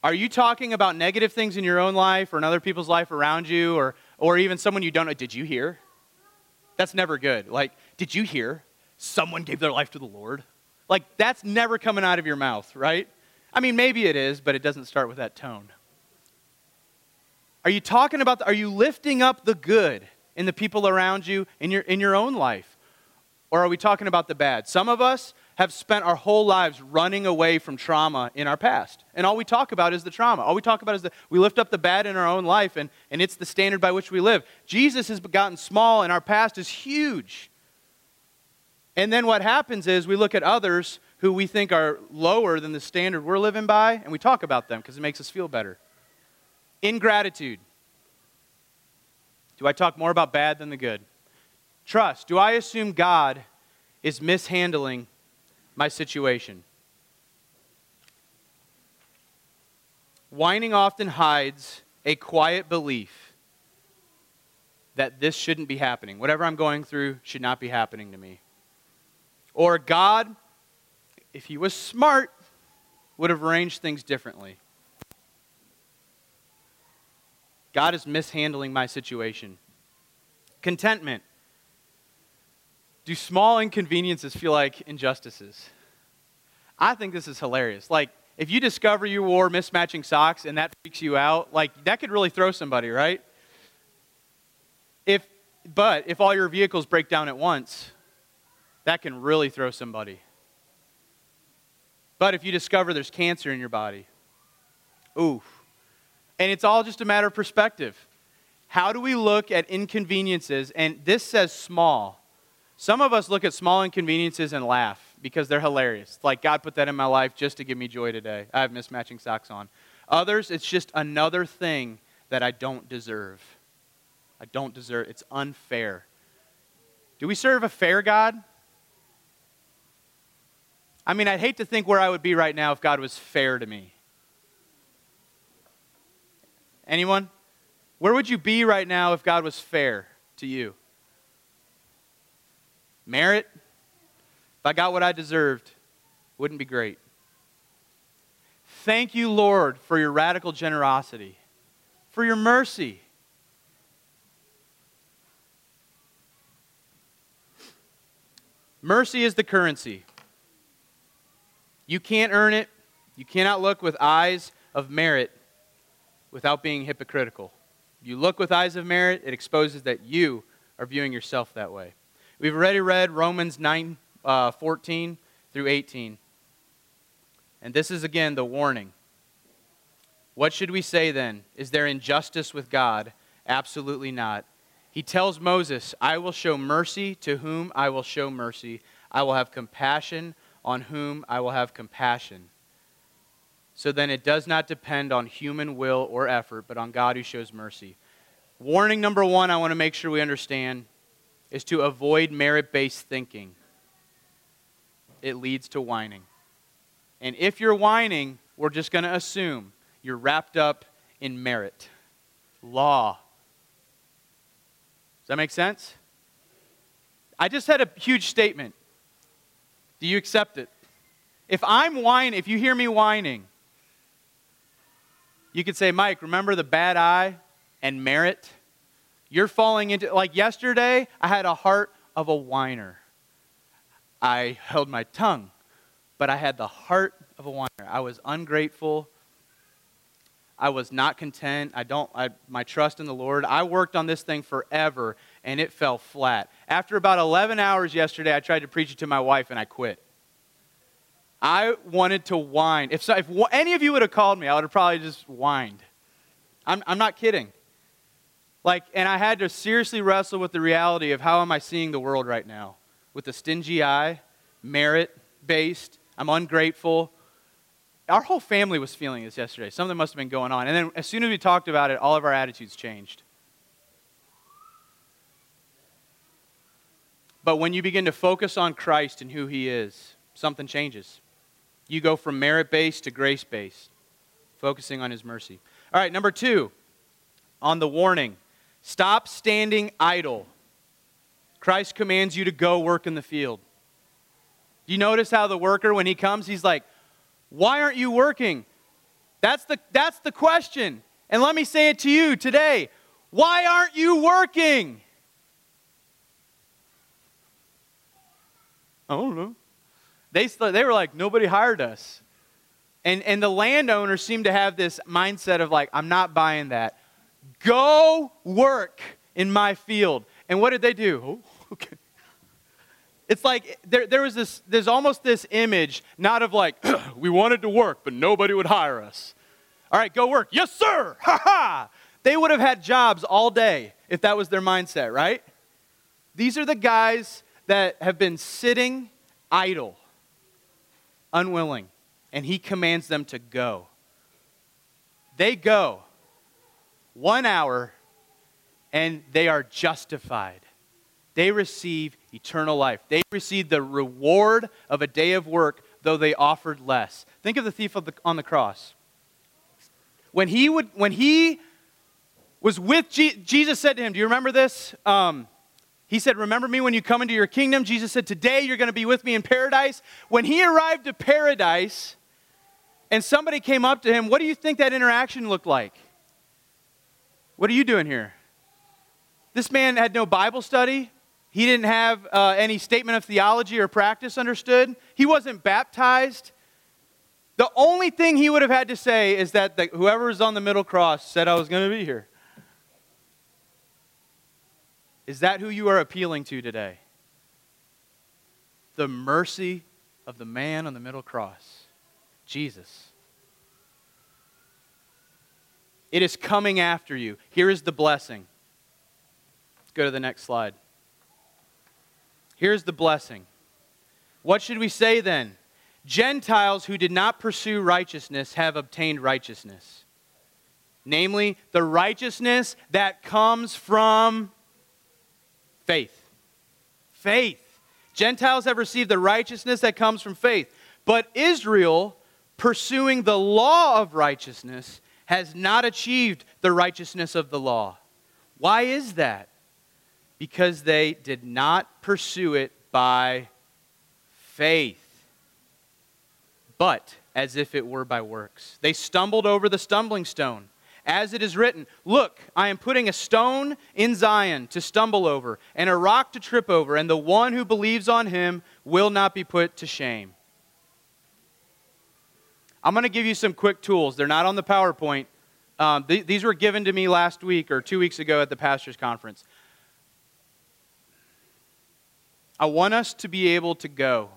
Are you talking about negative things in your own life or in other people's life around you or even someone you don't know? Did you hear? That's never good. Like, did you hear someone gave their life to the Lord? Like, that's never coming out of your mouth, right? I mean, maybe it is, but it doesn't start with that tone. Are you talking about, are you lifting up the good in the people around you in your own life? Or are we talking about the bad? Some of us have spent our whole lives running away from trauma in our past. And all we talk about is the trauma. All we talk about is we lift up the bad in our own life, and it's the standard by which we live. Jesus has gotten small, and our past is huge. And then what happens is we look at others who we think are lower than the standard we're living by, and we talk about them because it makes us feel better. Ingratitude. Do I talk more about bad than the good? Trust. Do I assume God is mishandling my situation? Whining often hides a quiet belief that this shouldn't be happening. Whatever I'm going through should not be happening to me. Or God, if he was smart, would have arranged things differently. God is mishandling my situation. Contentment. Do small inconveniences feel like injustices? I think this is hilarious. Like, if you discover you wore mismatching socks and that freaks you out, like, that could really throw somebody, right? But if all your vehicles break down at once, that can really throw somebody. But if you discover there's cancer in your body, oof. And it's all just a matter of perspective. How do we look at inconveniences? And this says small. Some of us look at small inconveniences and laugh because they're hilarious. Like, God put that in my life just to give me joy today. I have mismatching socks on. Others, it's just another thing that I don't deserve. I don't deserve. It's unfair. Do we serve a fair God? I mean, I'd hate to think where I would be right now if God was fair to me. Anyone? Where would you be right now if God was fair to you? Merit? If I got what I deserved, wouldn't be great. Thank you, Lord, for your radical generosity, for your mercy. Mercy is the currency. You can't earn it. You cannot look with eyes of merit without being hypocritical. You look with eyes of merit, it exposes that you are viewing yourself that way. We've already read Romans 9:14 through 18. And this is again the warning. What should we say then? Is there injustice with God? Absolutely not. He tells Moses, I will show mercy to whom I will show mercy. I will have compassion on whom I will have compassion. So then it does not depend on human will or effort, but on God who shows mercy. Warning number one I want to make sure we understand is to avoid merit-based thinking. It leads to whining. And if you're whining, we're just going to assume you're wrapped up in merit, law. Does that make sense? I just had a huge statement. Do you accept it? If I'm whining, if you hear me whining, you could say, Mike, remember the bad eye and merit? You're falling into, like yesterday, I had a heart of a whiner. I held my tongue, but I had the heart of a whiner. I was ungrateful. I was not content. My trust in the Lord. I worked on this thing forever, and it fell flat. After about 11 hours yesterday, I tried to preach it to my wife, and I quit. I wanted to whine. If any of you would have called me, I would have probably just whined. I'm not kidding. And I had to seriously wrestle with the reality of how am I seeing the world right now? With a stingy eye, merit-based, I'm ungrateful. Our whole family was feeling this yesterday. Something must have been going on. And then as soon as we talked about it, all of our attitudes changed. But when you begin to focus on Christ and who He is, something changes. You go from merit-based to grace-based, focusing on His mercy. All right, number 2, on the warning. Stop standing idle. Christ commands you to go work in the field. Do you notice how the worker, when he comes, he's like, why aren't you working? That's the question. And let me say it to you today. Why aren't you working? I don't know. They were like, nobody hired us. And the landowners seem to have this mindset of like, I'm not buying that. Go work in my field. And what did they do? Oh, okay. It's like there's almost this image, not of like, we wanted to work, but nobody would hire us. All right, go work. Yes, sir. Ha ha. They would have had jobs all day if that was their mindset, right? These are the guys that have been sitting idle, unwilling, and he commands them to go. They go 1 hour, and they are justified. They receive eternal life. They receive the reward of a day of work, though they offered less. Think of the thief on the cross. When he was with Jesus said to him, do you remember this? He said, remember me when you come into your kingdom? Jesus said, today you're going to be with me in paradise. When he arrived at paradise and somebody came up to him, what do you think that interaction looked like? What are you doing here? This man had no Bible study. He didn't have any statement of theology or practice understood. He wasn't baptized. The only thing he would have had to say is that whoever was on the middle cross said I was going to be here. Is that who you are appealing to today? The mercy of the man on the middle cross, Jesus. It is coming after you. Here is the blessing. Let's go to the next slide. Here's the blessing. What should we say then? Gentiles who did not pursue righteousness have obtained righteousness. Namely, the righteousness that comes from faith. Faith. Gentiles have received the righteousness that comes from faith. But Israel, pursuing the law of righteousness, has not achieved the righteousness of the law. Why is that? Because they did not pursue it by faith, but as if it were by works. They stumbled over the stumbling stone. As it is written, look, I am putting a stone in Zion to stumble over, and a rock to trip over, and the one who believes on him will not be put to shame. I'm going to give you some quick tools. They're not on the PowerPoint. These were given to me last week or 2 weeks ago at the pastor's conference. I want us to be able to go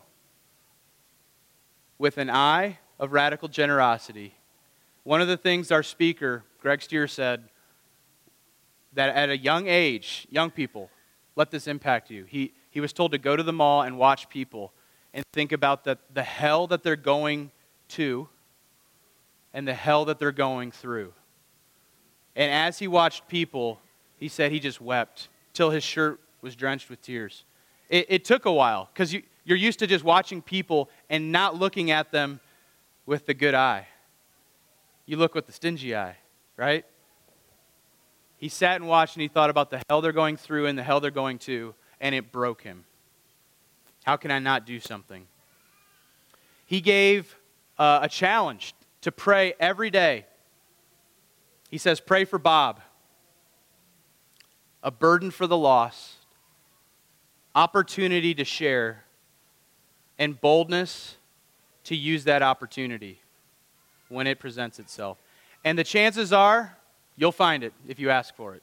with an eye of radical generosity. One of the things our speaker, Greg Steer, said, that at a young age, young people, let this impact you. He was told to go to the mall and watch people and think about the hell that they're going to and the hell that they're going through. And as he watched people, he said he just wept till his shirt was drenched with tears. It took a while because you're used to just watching people and not looking at them with the good eye. You look with the stingy eye, right? He sat and watched and he thought about the hell they're going through and the hell they're going to, and it broke him. How can I not do something? He gave a challenge to pray every day. He says, pray for Bob. A burden for the lost. Opportunity to share. And boldness to use that opportunity when it presents itself. And the chances are, you'll find it if you ask for it.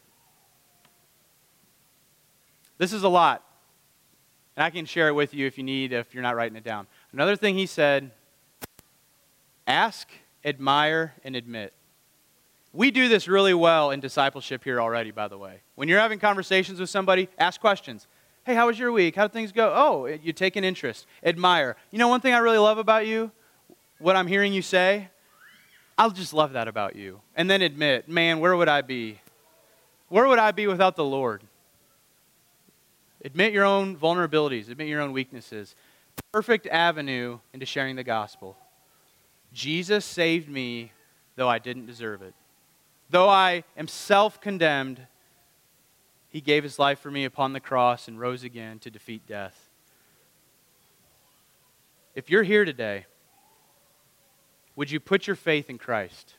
This is a lot. And I can share it with you if you need, if you're not writing it down. Another thing he said, ask, admire, and admit. We do this really well in discipleship here already, by the way. When you're having conversations with somebody, ask questions. Hey, how was your week? How did things go? Oh, you take an interest. Admire. You know one thing I really love about you? What I'm hearing you say? I'll just love that about you. And then admit, man, where would I be? Where would I be without the Lord? Admit your own vulnerabilities. Admit your own weaknesses. Perfect avenue into sharing the gospel. Jesus saved me, though I didn't deserve it. Though I am self-condemned, He gave His life for me upon the cross and rose again to defeat death. If you're here today Would you put your faith in Christ?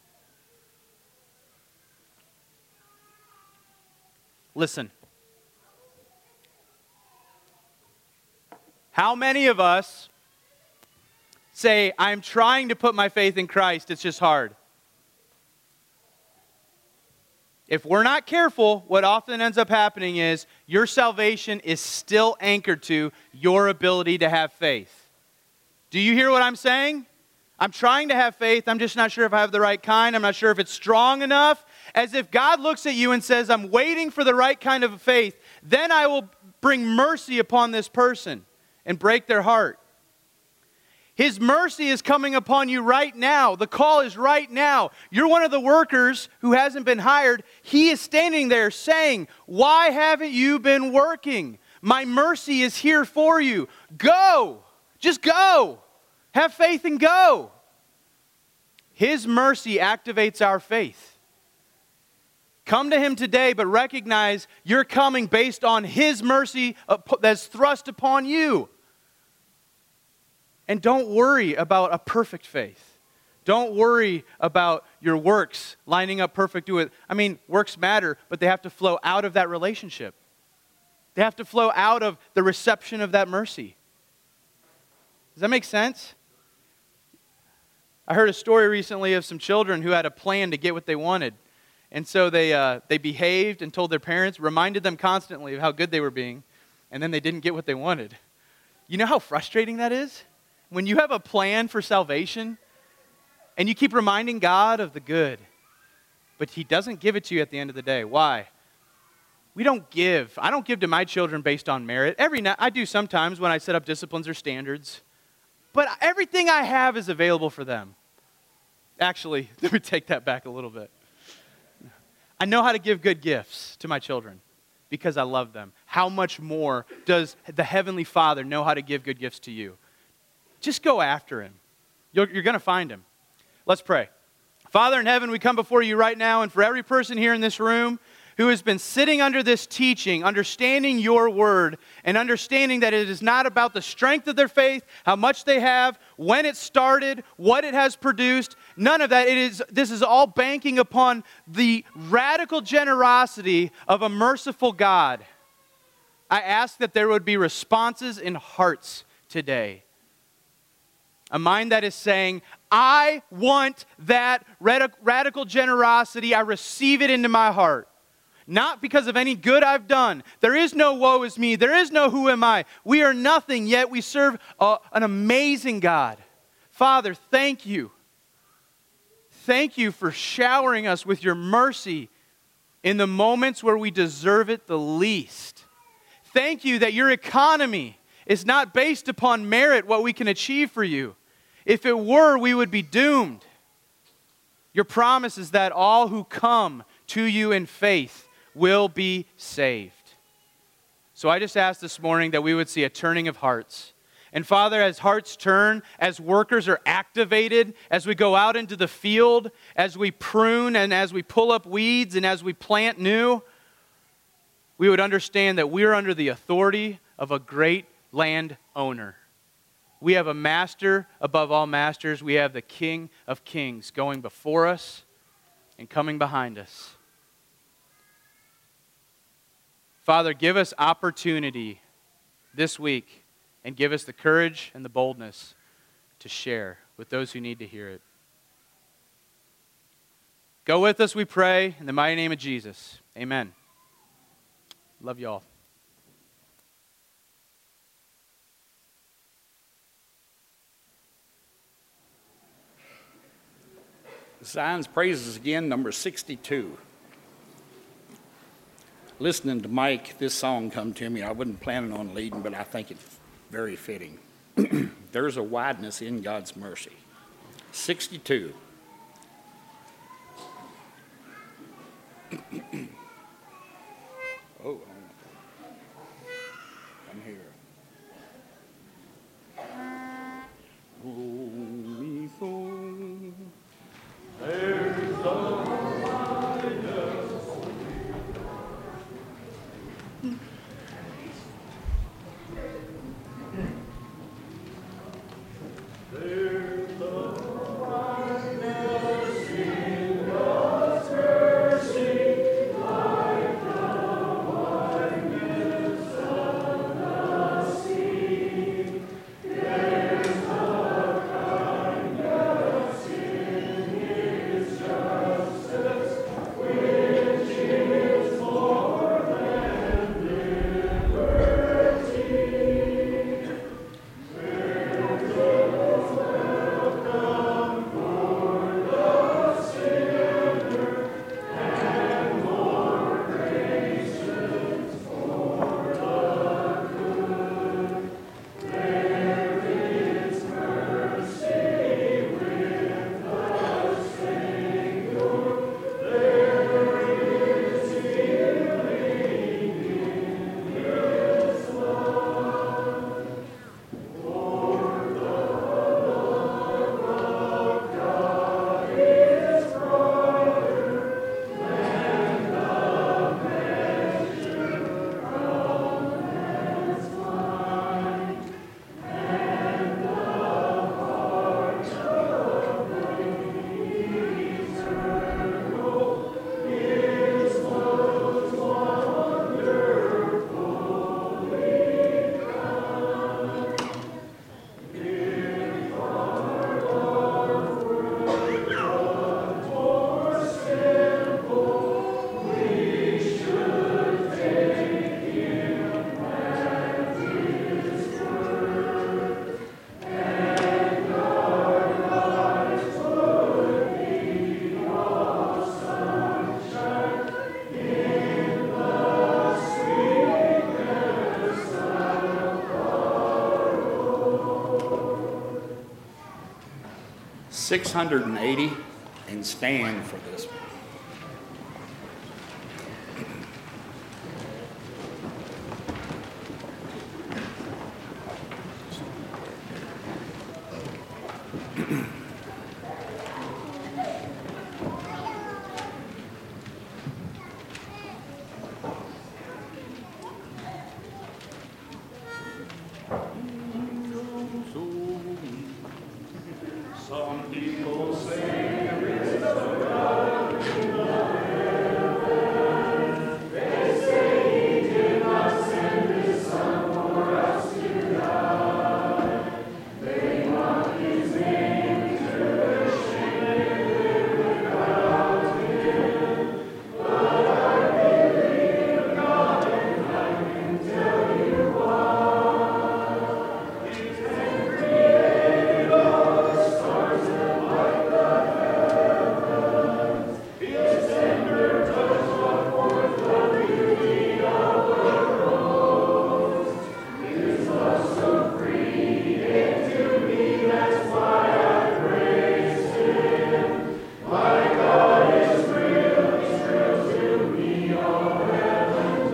Listen. How many of us say, I'm trying to put my faith in Christ, it's just hard? If we're not careful, what often ends up happening is your salvation is still anchored to your ability to have faith. Do you hear what I'm saying? I'm trying to have faith. I'm just not sure if I have the right kind. I'm not sure if it's strong enough. As if God looks at you and says, I'm waiting for the right kind of faith. Then I will bring mercy upon this person and break their heart. His mercy is coming upon you right now. The call is right now. You're one of the workers who hasn't been hired. He is standing there saying, why haven't you been working? My mercy is here for you. Go. Just go. Have faith and go. His mercy activates our faith. Come to Him today, but recognize you're coming based on His mercy that's thrust upon you. And don't worry about a perfect faith. Don't worry about your works lining up perfect with. Works matter, but they have to flow out of that relationship. They have to flow out of the reception of that mercy. Does that make sense? I heard a story recently of some children who had a plan to get what they wanted. And so they behaved and told their parents, reminded them constantly of how good they were being, and then they didn't get what they wanted. You know how frustrating that is? When you have a plan for salvation and you keep reminding God of the good, but He doesn't give it to you at the end of the day. Why? We don't give. I don't give to my children based on merit. I do sometimes when I set up disciplines or standards, but everything I have is available for them. Actually, let me take that back a little bit. I know how to give good gifts to my children because I love them. How much more does the Heavenly Father know how to give good gifts to you? Just go after Him. You're going to find Him. Let's pray. Father in heaven, we come before you right now, and for every person here in this room who has been sitting under this teaching, understanding your word, and understanding that it is not about the strength of their faith, how much they have, when it started, what it has produced, none of that. This is all banking upon the radical generosity of a merciful God. I ask that there would be responses in hearts today. A mind that is saying, I want that radical generosity. I receive it into my heart. Not because of any good I've done. There is no woe is me. There is no who am I. We are nothing, yet we serve an amazing God. Father, thank you. Thank you for showering us with your mercy in the moments where we deserve it the least. Thank you that your economy is not based upon merit, what we can achieve for you. If it were, we would be doomed. Your promise is that all who come to you in faith will be saved. So I just ask this morning that we would see a turning of hearts. And Father, as hearts turn, as workers are activated, as we go out into the field, as we prune and as we pull up weeds and as we plant new, we would understand that we are under the authority of a great landowner. We have a master above all masters. We have the King of Kings going before us and coming behind us. Father, give us opportunity this week and give us the courage and the boldness to share with those who need to hear it. Go with us, we pray, in the mighty name of Jesus. Amen. Love you all. Zion's Praises again, number 62. Listening to Mike, this song come to me. I wasn't planning on leading, but I think it's very fitting. There's a wideness in God's mercy. 62. Oh, I'm here. Holy Thorn. There's a wideness. 680 and stand for this one. Some people say it's the God in the heaven. They say He did not send His Son for us to die. They mock His name to their shame and live without Him. But I believe in God and I can tell you why. He's been created all the stars that light the heavens. His tender touch brought forth the beauty of the rose. His love so free gave to me, that's why I praise Him. My God is real, He's real to me, all heaven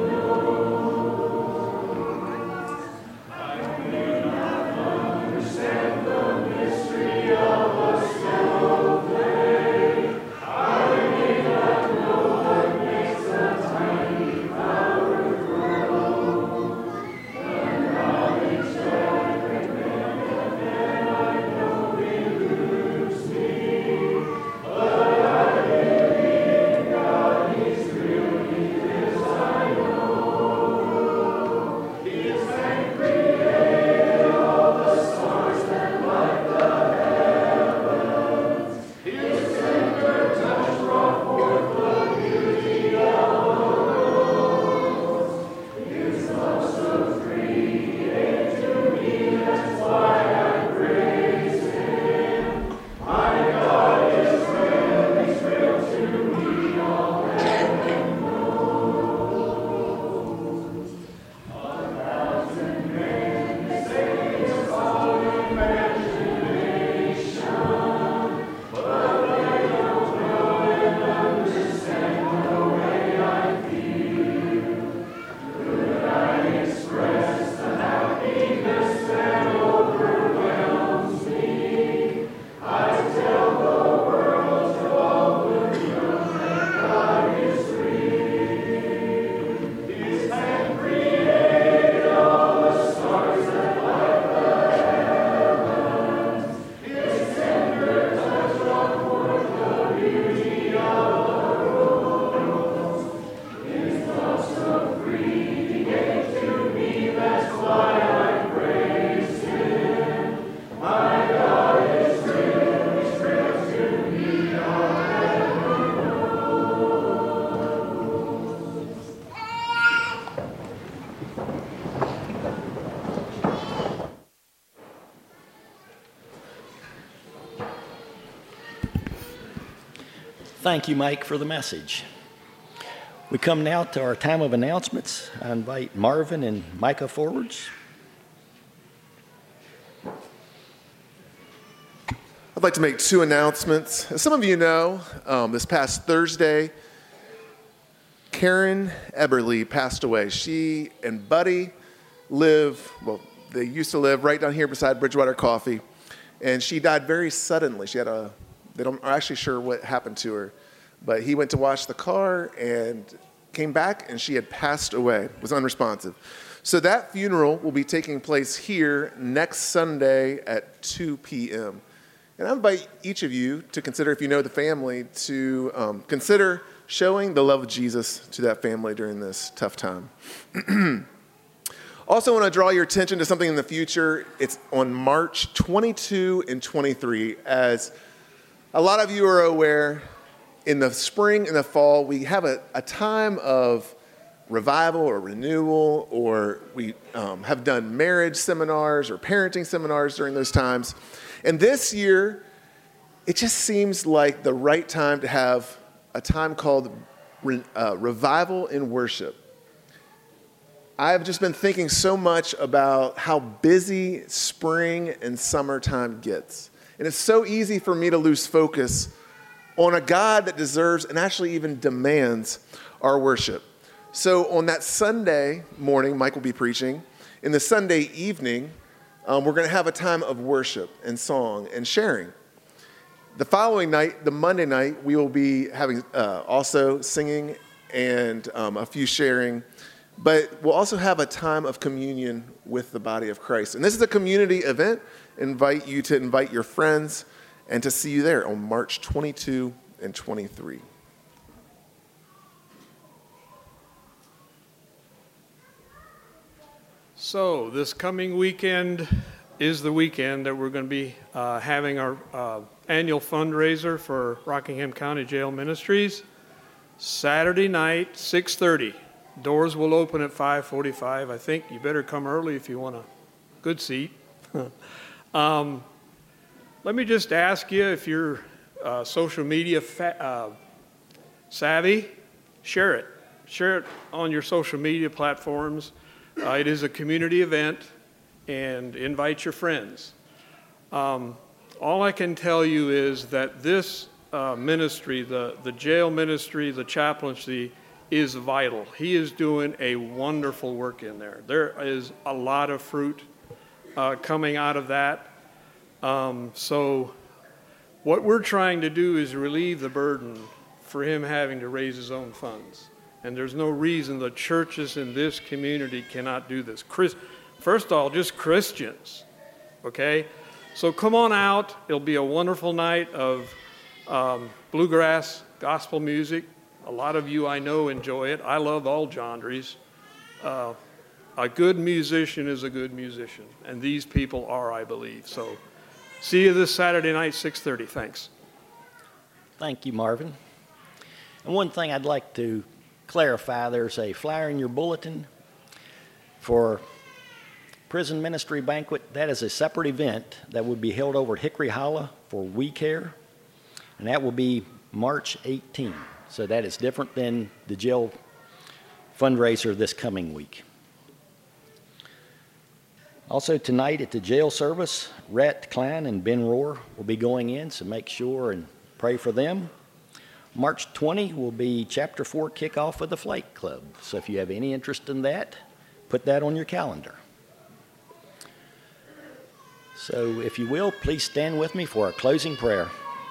knows. I may not understand the mystery of a snowflake. I may not know what makes a tiny flower grow. But knowledge that remembered then I know eludes me. But I believe in God, He's real, He lives, I know. He's been created all the stars that light the heavens. His tender touch brought forth the beauty of the rose. His love so free gave to me, that's why I praise Him. My God is real, He's real to me, all heaven knows. 1,000 men say it's all imagination, but they don't know and understand the way I feel. Could I express the happiness that overwhelms me? I tell the world to all the young that God is real. His hand created all the stars that light the heavens. His tender touch brought forth the beauty of the rose. His love so free He gave to me, that's why I praise Him. My God is real, He's real to me, all heaven knows. Thank you, Mike, for the message. We come now to our time of announcements. I invite Marvin and Micah forwards. I'd like to make two announcements. As some of you know, this past Thursday, Karen Eberly passed away. She and Buddy they used to live right down here beside Bridgewater Coffee, and she died very suddenly. They don't are actually sure what happened to her, but he went to wash the car and came back, and she had passed away, was unresponsive. So that funeral will be taking place here next Sunday at 2 p.m. And I invite each of you to consider, if you know the family, to consider showing the love of Jesus to that family during this tough time. Also want to draw your attention to something in the future. It's on March 22 and 23. As a lot of you are aware, in the spring and the fall, we have a time of revival or renewal, or we have done marriage seminars or parenting seminars during those times. And this year, it just seems like the right time to have a time called Revival in Worship. I've just been thinking so much about how busy spring and summertime gets. And it's so easy for me to lose focus on a God that deserves and actually even demands our worship. So on that Sunday morning, Mike will be preaching. In the Sunday evening, we're going to have a time of worship and song and sharing. The following night, the Monday night, we will be having also singing and a few sharing. But we'll also have a time of communion with the body of Christ. And this is a community event. Invite you to invite your friends and to see you there on March 22 and 23. So this coming weekend is the weekend that we're going to be having our annual fundraiser for Rockingham County Jail Ministries. Saturday night, 6:30. Doors will open at 5:45. I think you better come early if you want a good seat. Let me just ask you, if you're social media savvy, share it. Share it on your social media platforms. It is a community event, and invite your friends. All I can tell you is that this ministry, the jail ministry, the chaplaincy, is vital. He is doing a wonderful work in there. There is a lot of fruit coming out of that. So what we're trying to do is relieve the burden for him having to raise his own funds. And there's no reason the churches in this community cannot do this. First of all, just Christians, okay? So come on out. It'll be a wonderful night of bluegrass gospel music. A lot of you I know enjoy it. I love all genres. A good musician is a good musician, and these people are, I believe. So see you this Saturday night, 6:30. Thanks. Thank you, Marvin. And one thing I'd like to clarify, there's a flyer in your bulletin for Prison Ministry Banquet. That is a separate event that would be held over at Hickory Hollow for We Care, and that will be March 18. So that is different than the jail fundraiser this coming week. Also tonight at the jail service, Rhett Klein and Ben Rohr will be going in, so make sure and pray for them. March 20 will be Chapter 4 kickoff of the Flake Club. So if you have any interest in that, put that on your calendar. So if you will, please stand with me for our closing prayer.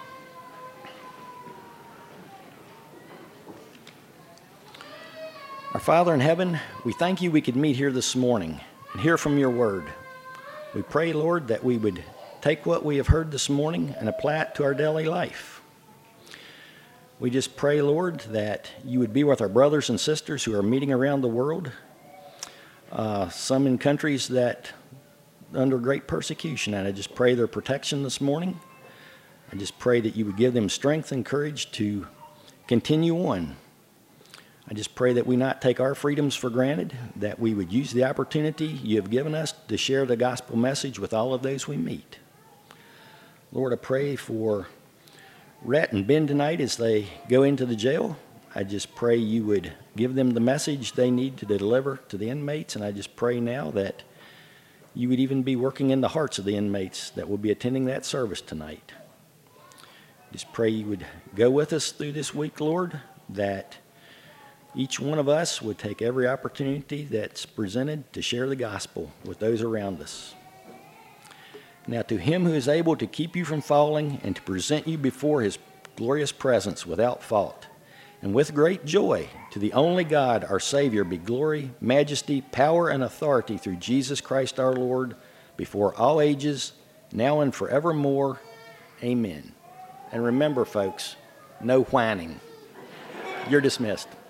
Our Father in heaven, we thank you we could meet here this morning and hear from your word. We pray, Lord, that we would take what we have heard this morning and apply it to our daily life. We just pray, Lord, that you would be with our brothers and sisters who are meeting around the world, some in countries that are under great persecution, and I just pray their protection this morning. I just pray that you would give them strength and courage to continue on. I just pray that we not take our freedoms for granted, that we would use the opportunity you have given us to share the gospel message with all of those we meet. Lord, I pray for Rhett and Ben tonight as they go into the jail. I just pray you would give them the message they need to deliver to the inmates, and I just pray now that you would even be working in the hearts of the inmates that will be attending that service tonight. Just pray you would go with us through this week, Lord, that each one of us would take every opportunity that's presented to share the gospel with those around us. Now to him who is able to keep you from falling and to present you before his glorious presence without fault, and with great joy, to the only God, our Savior, be glory, majesty, power, and authority through Jesus Christ our Lord, before all ages, now and forevermore. Amen. And remember, folks, no whining. You're dismissed.